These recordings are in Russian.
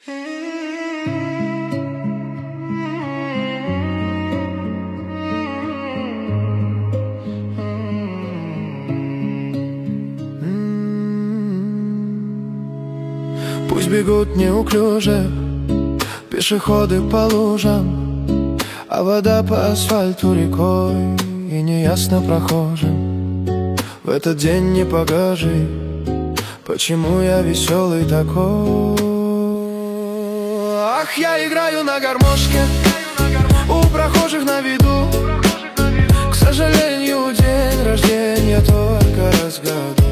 Пусть бегут неуклюже пешеходы по лужам, а вода по асфальту рекой, и неясно прохожим в этот день непогожий, почему я веселый такой. Ах, я играю на гармошке у прохожих на виду. К сожалению, день рождения только раз в году.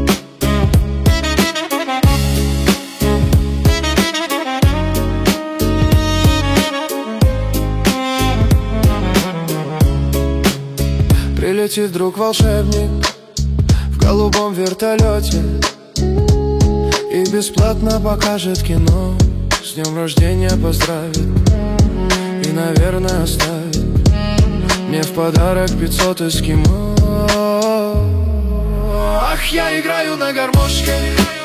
Прилетит вдруг волшебник в голубом вертолете и бесплатно покажет кино, с днем рождения поздравит и, наверное, оставит мне в подарок 500 эскимо. Ах, я играю на гармошке